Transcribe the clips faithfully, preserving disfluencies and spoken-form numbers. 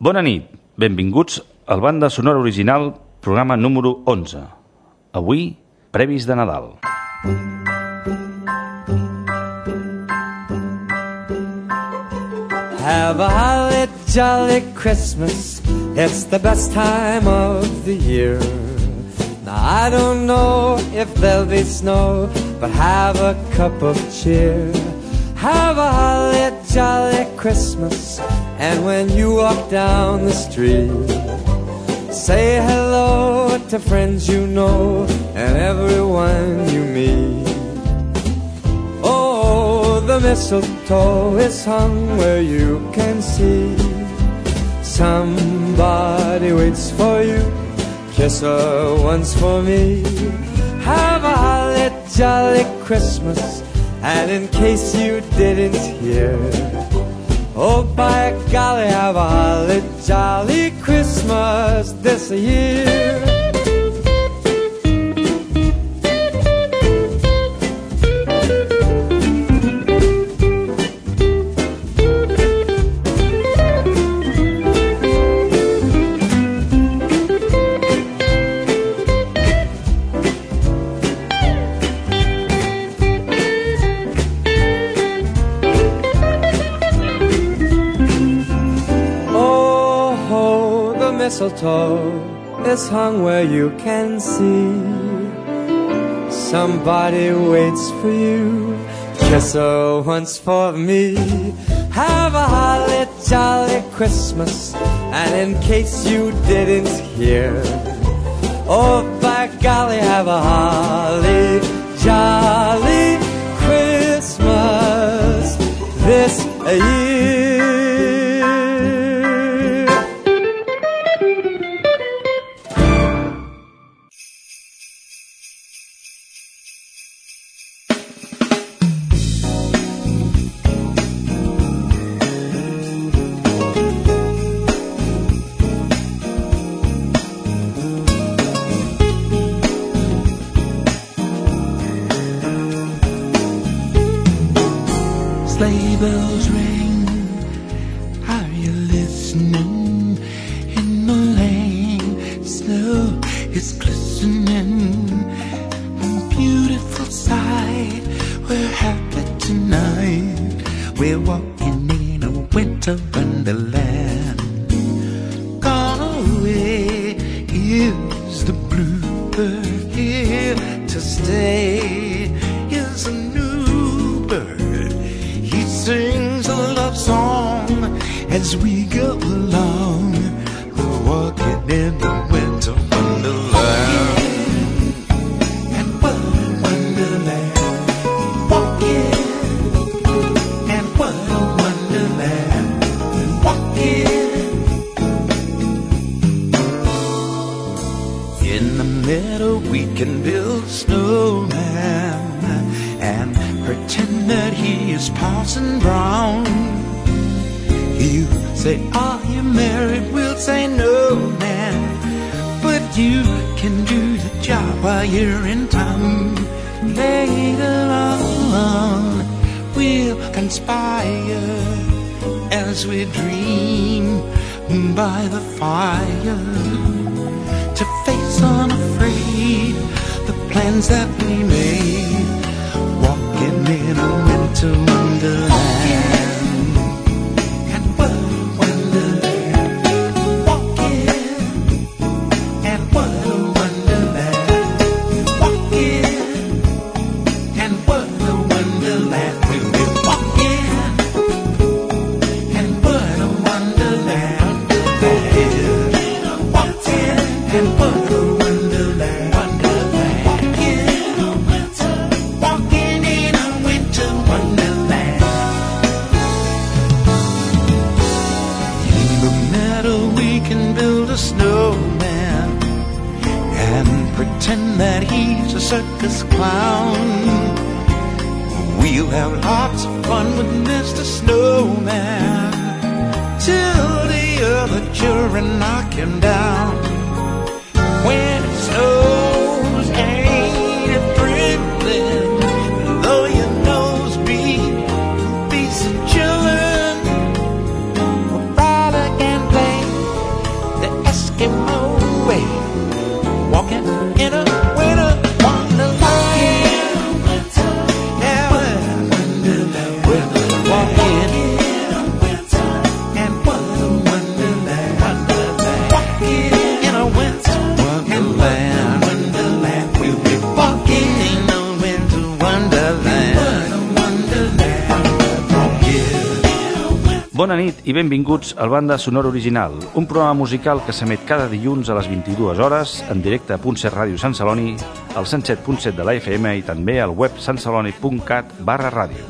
Bona nit, benvinguts al Banda Sonora Original, programa número onze. Avui, previs de Nadal. Have a holly jolly Christmas, it's the best time of the year. Now I don't know if there'll be snow, but have a cup of cheer. Have a holly jolly Christmas, and when you walk down the street, say hello to friends you know and everyone you meet. Oh, the mistletoe is hung where you can see. Somebody waits for you, kiss her once for me. Have a holly jolly Christmas, and in case you didn't hear, oh, by golly, have a holly jolly Christmas this year. Mistletoe is hung where you can see. Somebody waits for you, kiss her once for me. Have a holly jolly Christmas, and in case you didn't hear, oh, by golly, have a holly jolly Christmas this year. Sleigh bells ring, are you listening? In the lane, snow is glistening. A beautiful sight, we're happy tonight. We're walking in a winter wonderland. Gone away is the bluebird, here to stay is a new bird. He sings a love song as we go along. We're walking in the winter wonderland. And what a wonderland. Walking. And what a wonderland. Walking. In the meadow we can build a snowman and pretend that he is Parson Brown. You say, are you married? We'll say, no, man. But you can do the job while you're in town. Later on, we'll conspire as we dream by the fire to face unafraid the plans that we made. Walking in a winter wonderland. And what a wonderland. Walking. And what a wonderland. Walking. And what a wonderland. We'll be walking. And what a wonderland that is. Walking. And what a wonderland. Pretend that he's a circus clown. We'll have lots of fun with Mister Snowman till the other children knock him down. When it snows, ain't it thrilling? Though your nose be, be so chillin', we'll frolic and play Bona nit i benvinguts al Banda Sonora Original, un programa musical que s'emet cada dilluns a les vint-i-dues hores en directe a Punt set Ràdio Sant Celoni, al cent set punt set de la F M i també al web santceloni punt cat barra ràdio.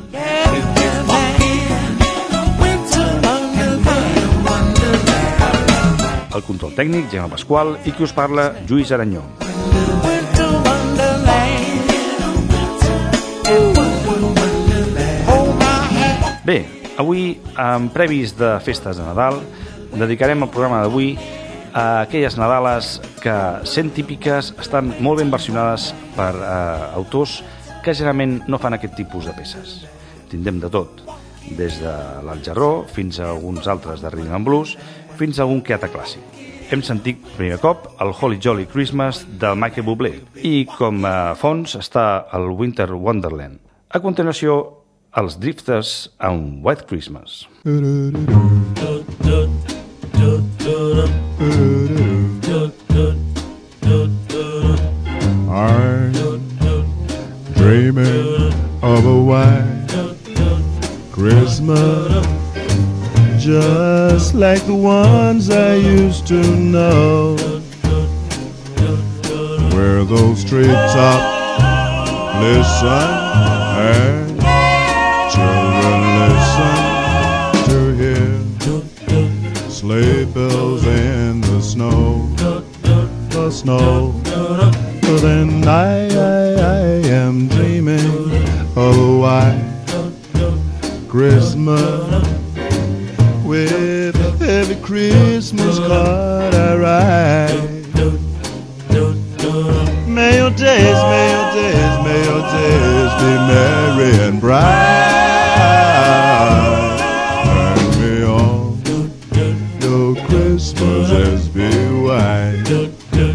El control tècnic, Gemma Pasqual, i qui us parla, Lluís Aranyó. Bé, avui, en previs de festes de Nadal, dedicarem el programa d'avui a aquelles Nadales que, sent típiques, estan molt ben versionades per eh, autors que generalment no fan aquest tipus de peces. Tindrem de tot, des de l'Algerró fins a alguns altres de Rhythm and Blues, fins a algun que altre clàssic. Hem sentit primer cop el Holly Jolly Christmas del Michael Bublé i com a fons està el Winter Wonderland. A continuació, els Drifters amb White Christmas. I'm dreaming of a white Christmas, just like the ones I used to know, where those treetops listen and children listen to hear sleigh bells in the snow, the snow. But then I, I, I am dreaming of a white Christmas, with every Christmas card I write. May your days, may your days, may your days be merry and bright, and may all your Christmases be white.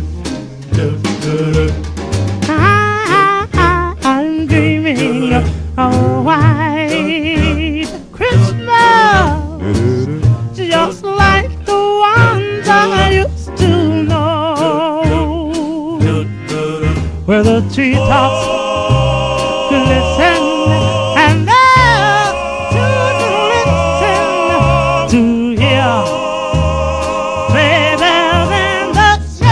I, I'm dreaming of a white Christmas, just like the ones I used to know, where the treetops glisten and the children listen to hear sleigh bells in the snow.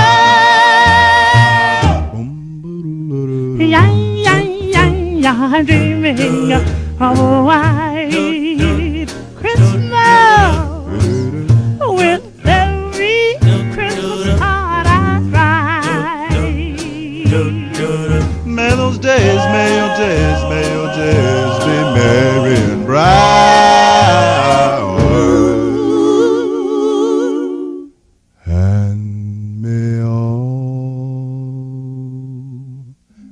Yeah, yeah, yeah, yeah, I'm dreaming of a white Christmas, with every Christmas card I write. May those days, may your days, may your days be merry and bright, and may all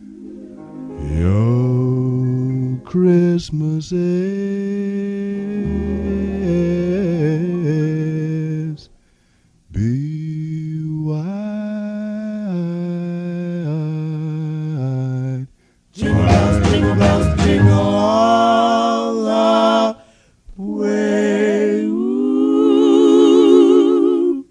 your Christmases be white. Jingle bells, jingle all the way. Ooh.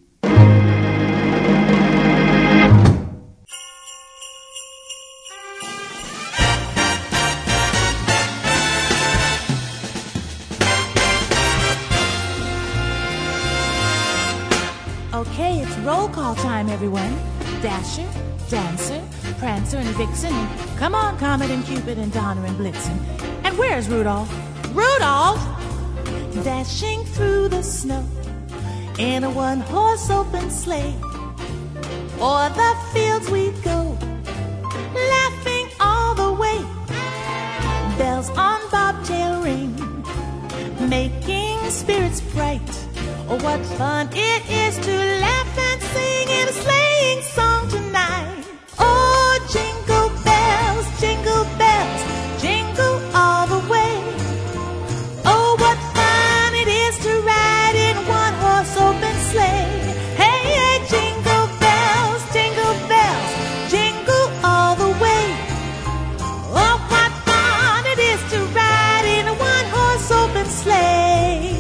Okay, it's roll call time, everyone. Dasher, Dancer, Prancer, and Vixen. And come on, Comet and Cupid and Donner and Blitzen. And where's Rudolph? Rudolph! Dashing through the snow in a one-horse open sleigh. O'er the fields we go, laughing all the way. Bells on bobtail ring, making spirits bright. Oh, what fun it is to laugh and sing in a sleighing song tonight. Oh, jingle bells, jingle bells, jingle all the way. Oh, what fun it is to ride in one horse open sleigh. Hey, hey, jingle bells, jingle bells, jingle all the way. Oh, what fun it is to ride in a one horse open sleigh.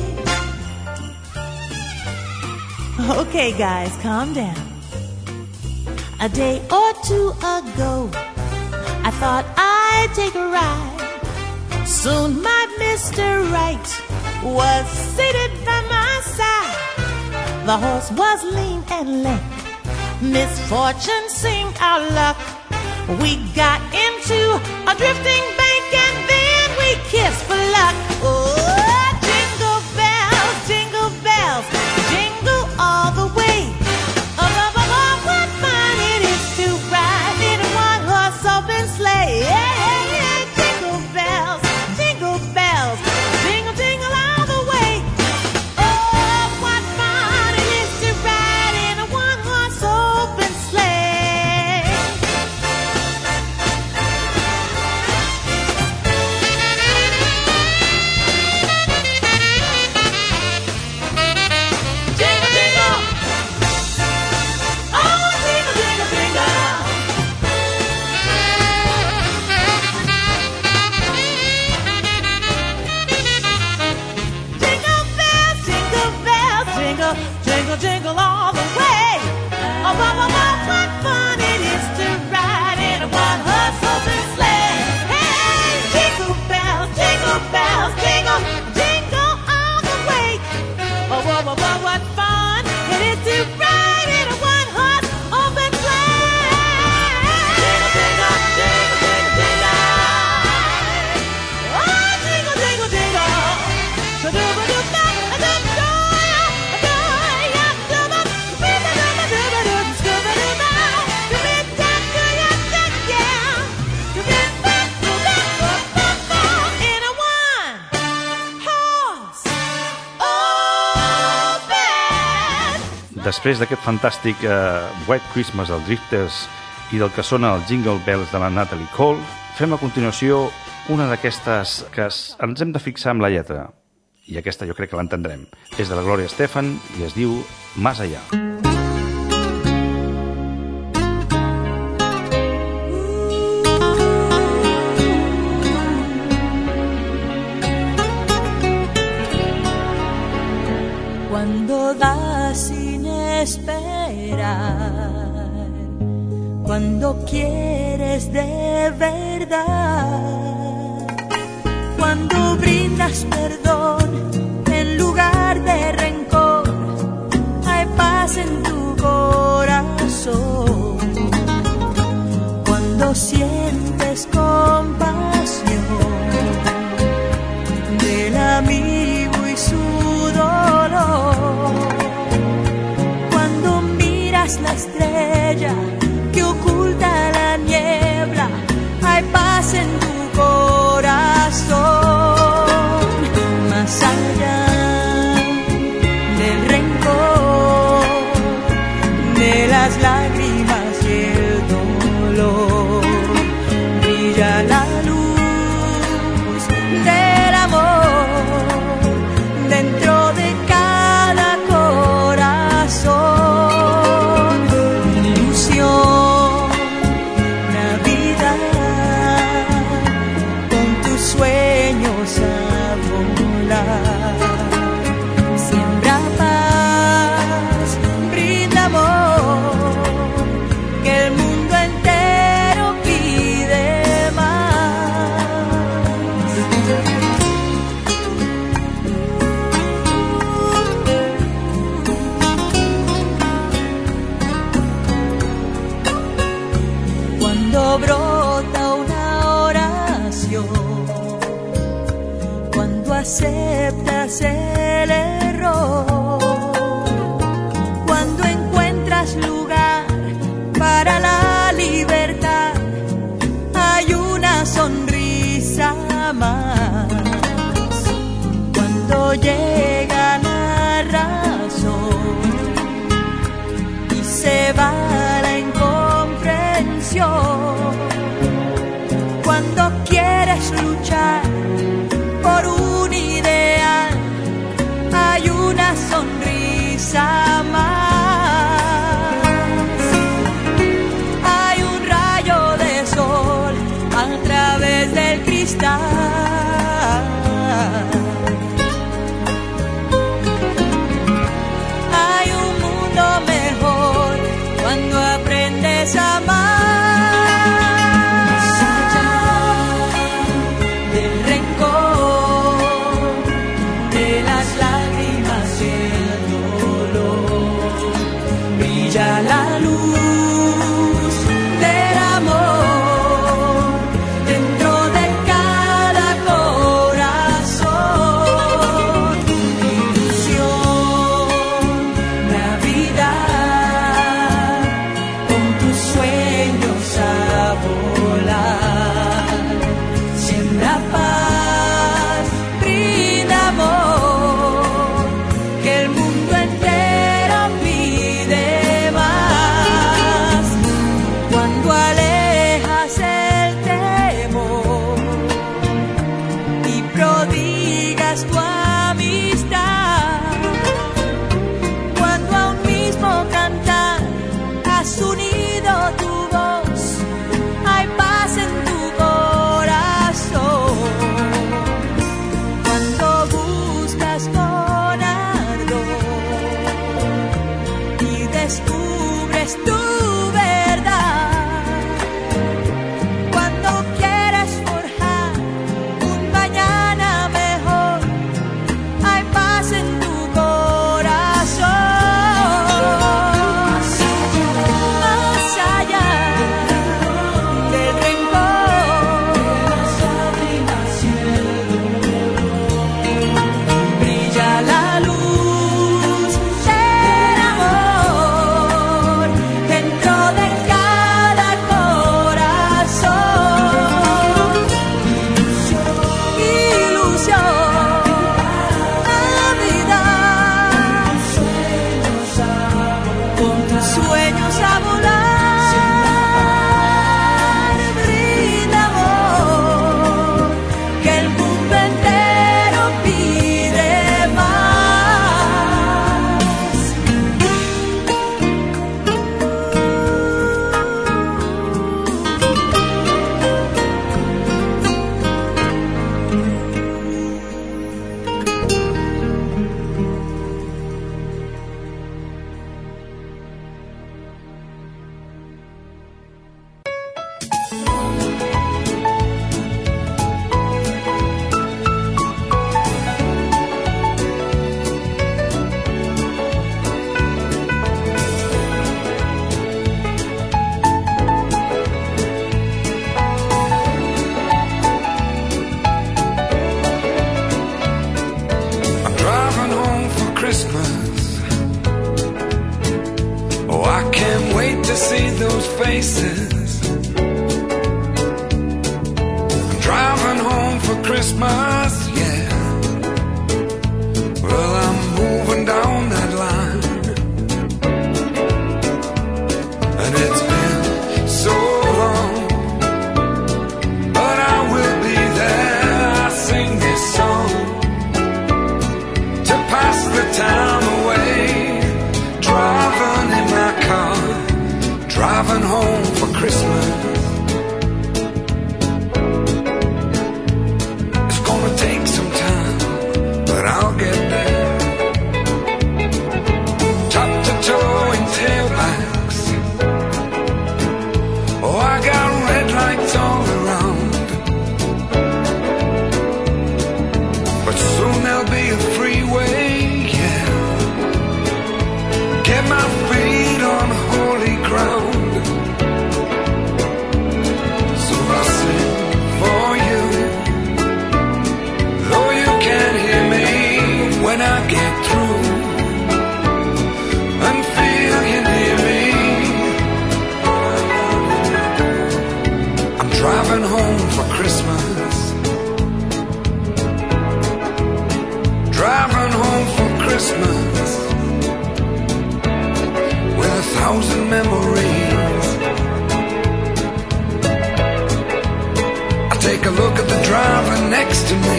Okay, guys, calm down. A day or two ago, I thought I'd take a ride. Soon my Mister Right was seated by The horse was lean and lank. Misfortune seemed our luck. We got into a drifting bank and then we kissed for luck. Oh, jingle bells, jingle bells, jingle all the way. Oh, oh, oh, oh, what fun it is to ride in a one-horse open sleigh. Yeah, yeah, yeah. Jingle bells, jingle bells, jingle, jingle all the way. Oh, what fun it is to ride in a one-horse open sleigh. Jingle, jingle. Oh, jingle, jingle, jingle. Jingle bells, jingle bells, jingle, jingle, jingle all the way. Oh, oh, oh, oh, what fun it is to ride in a one-horse open sleigh. Hey, jingle bells, jingle bells, jingle, jingle all the way. Oh, oh, oh, oh, what fun it is to ride in a one-horse open sleigh. Jingle, jingle, jingle, jingle, jingle. Oh, jingle, jingle, jingle. Ba-doo-ba-doo-ba, ba-doo-ba-doo-ya, ba-doo-ya, ba-doo-ba, ba-doo-ba-doo-ba-doo, scooba-doo-ba, scooby-doo-ya, yeah. Scooby-doo-ba-doo-ba, in a one-horse open. Després d'aquest fantàstic uh, White Christmas dels Drifters i del que sona el Jingle Bells de la Natalie Cole, fem a continuació una d'aquestes que es- ens hem de fixar amb la lletra. I aquesta jo crec que l'entendrem. És de la Gloria Estefan i es diu Más allá. Cuando das sin esperar, cuando quieres de verdad, cuando brindas perdón en lugar de rencor, hay paz en tu corazón. Cuando sientes compasión del amigo y su dolor, cuando miras la estrella que oculta la niebla, hay paz en tu corazón. Más allá del rencor, de las lágrimas y el dolor, brilla la luz del amor dentro de cada corazón. Ilusión, Navidad, con tus sueños a volar. Siembra paz, brinda amor, que el mundo entero pide más. Cuando brota una oración, cuando aceptas el error, cuando encuentras lugar para la libertad, hay una sonrisa más. Cuando llega la razón y se va la incomprensión, cuando quieres luchar por un ideal, hay una sonrisa más. Hay un rayo de sol a través del cristal. Hay un mundo mejor cuando aprendes a amar. Más allá del rencor, de las lágrimas y el dolor, to see those faces. I'm driving home for Christmas, yeah. Well, I'm moving down that line, and it's been so long, but I will be there. I sing this song to pass the time away, driving in my car, driving home for Christmas. It's gonna take some time, but I'll get there. Top to toe in tailbacks. Oh, I got red lights all around, but soon there'll be a freeway, yeah. Get my feet on holy ground. So I sing for you, though you can't hear me when I get through, and feel you near me. I'm driving home for Christmas, driving home for Christmas, with a thousand memories. I take a look at the driver next to me.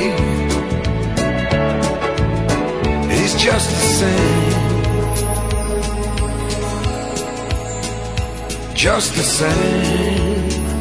He's just the same, just the same.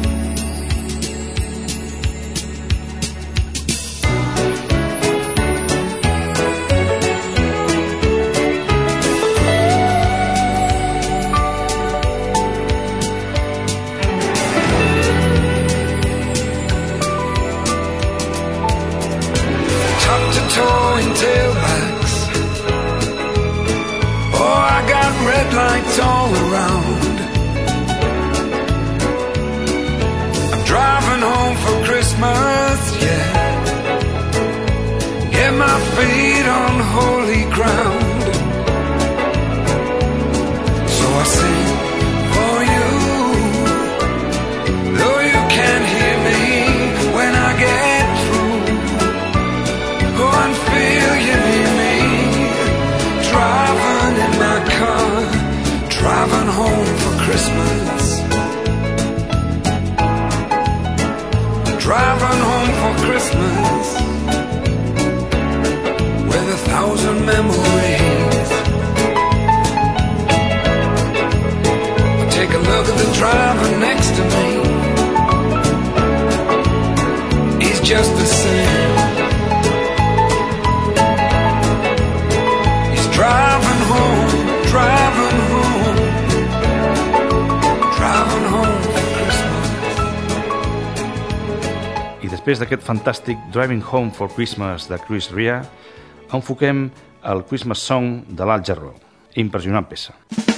Towing tailbacks. Oh, I got red lights all around. I'm driving home for Christmas, yeah. Get my feet on holy ground. So I sing for you, though you can't hear me when I get through. Go and feel you near me, driving in my car, driving home for Christmas, driving home for Christmas, with a thousand memories. I take a look at the driver next to me. He's just the same, driving home, driving home, driving home for Christmas. I després d'aquest fantàstic Driving Home for Christmas de Chris Rea, enfoquem el Christmas Song de l'Al Jarreau. Impressionant peça.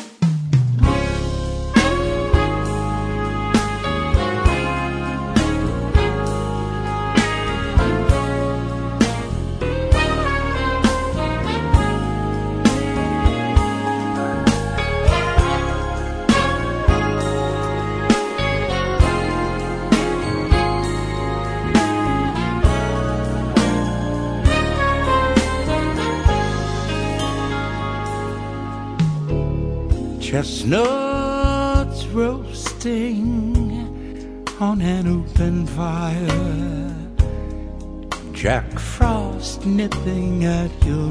Chestnuts roasting on an open fire, Jack Frost nipping at your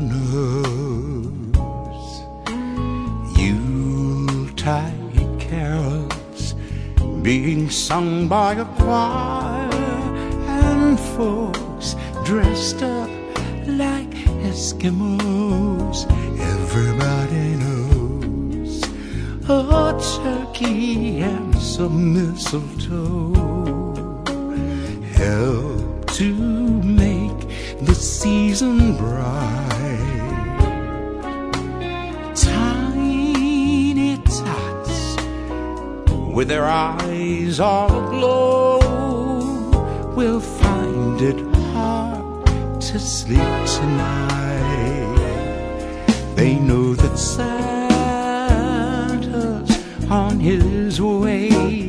nose, Yuletide carols being sung by a choir, and folks dressed up like Eskimos. Everybody knows a turkey and some mistletoe help to make the season bright. Tiny tots with their eyes all aglow will find it hard to sleep tonight. They know that Santa's on his way.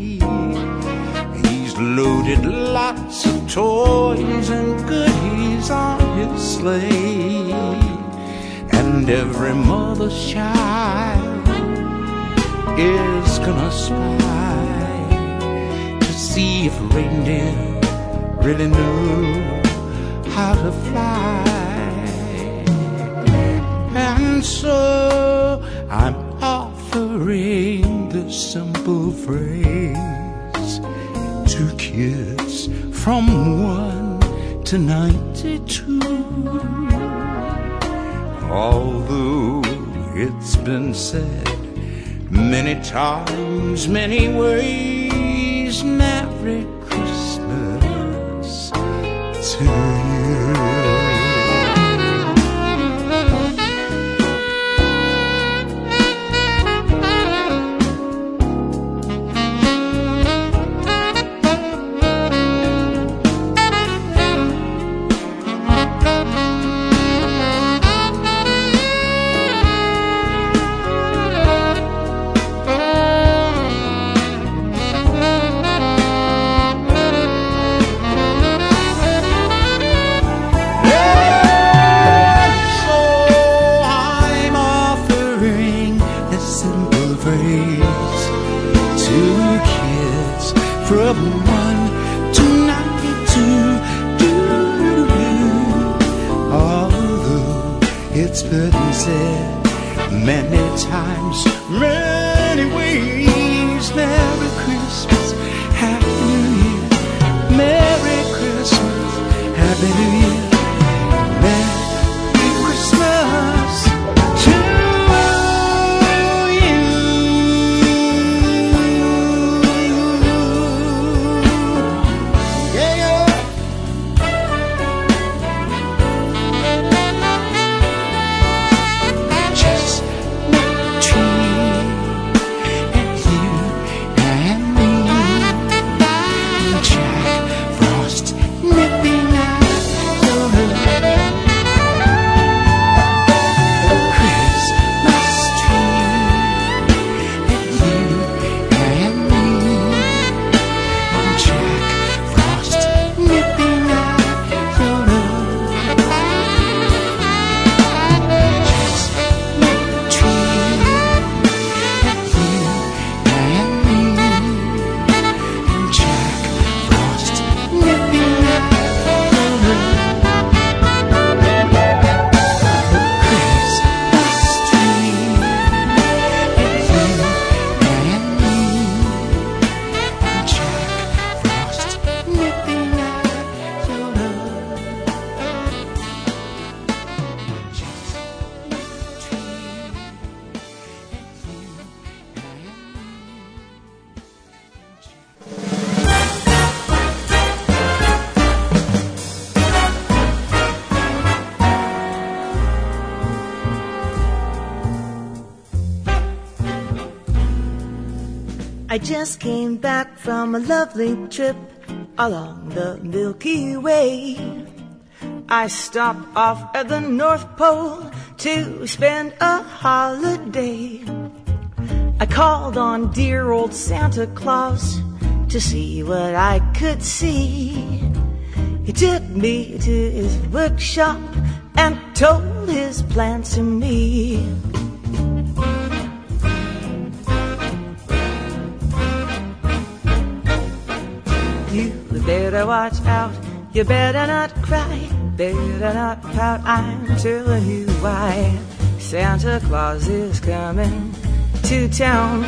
He's loaded lots of toys and goodies on his sleigh, and every mother's child is gonna spy to see if reindeer really know how to fly. And so I'm offering this simple phrase to kids from one to ninety-two. Although it's been said many times, many ways, Merry Christmas to you. I just came back from a lovely trip along the Milky Way. I stopped off at the North Pole to spend a holiday. I called on dear old Santa Claus to see what I could see. He took me to his workshop and told his plans to me. You better watch out, you better not cry, better not pout, I'm telling you why. Santa Claus is coming to town.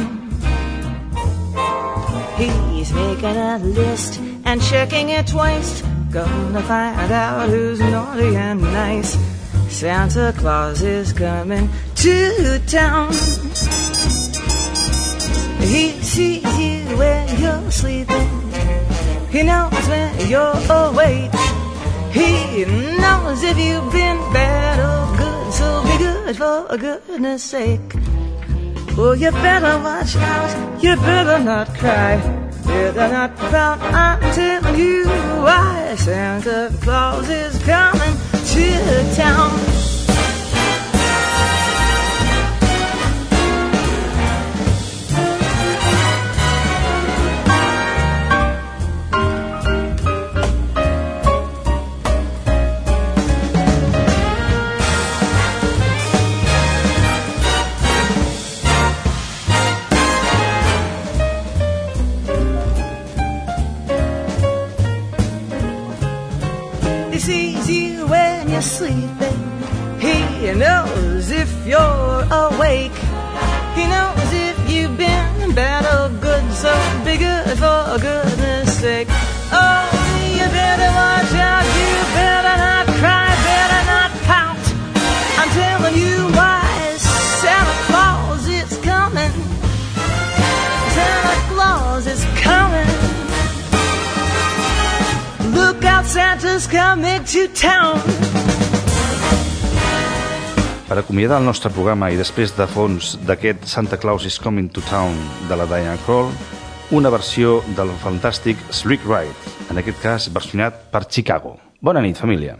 He's making a list and checking it twice, gonna find out who's naughty and nice. Santa Claus is coming to town. He sees you when you're sleeping, he knows when you're awake. He knows if you've been bad or good, so be good for goodness sake. Oh, you better watch out, you better not cry, better not pout, I'm telling you why. Santa Claus is coming to town. sleeping. He knows if you're awake. He knows if you've been bad or good, so be good for goodness sake. Oh, you better watch out, you better not cry, better not pout. I'm telling you why, Santa Claus is coming. Santa Claus is coming. Look out, Santa's coming to town. Per acomiadar el nostre programa i després de fons d'aquest Santa Claus is Coming to Town de la Diana Krall, una versió del fantàstic Slick Ride, en aquest cas versionat per Chicago. Bona nit, família.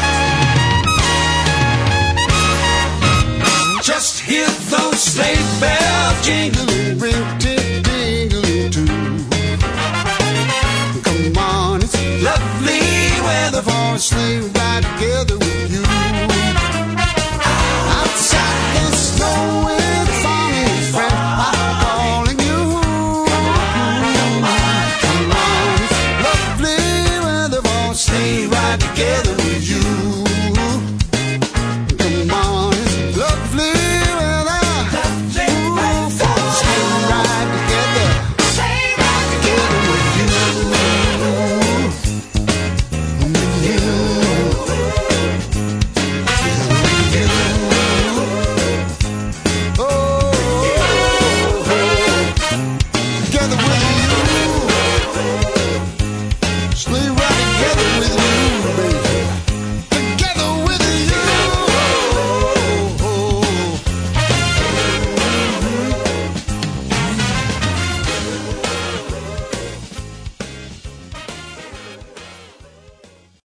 Just hear those sleigh bells.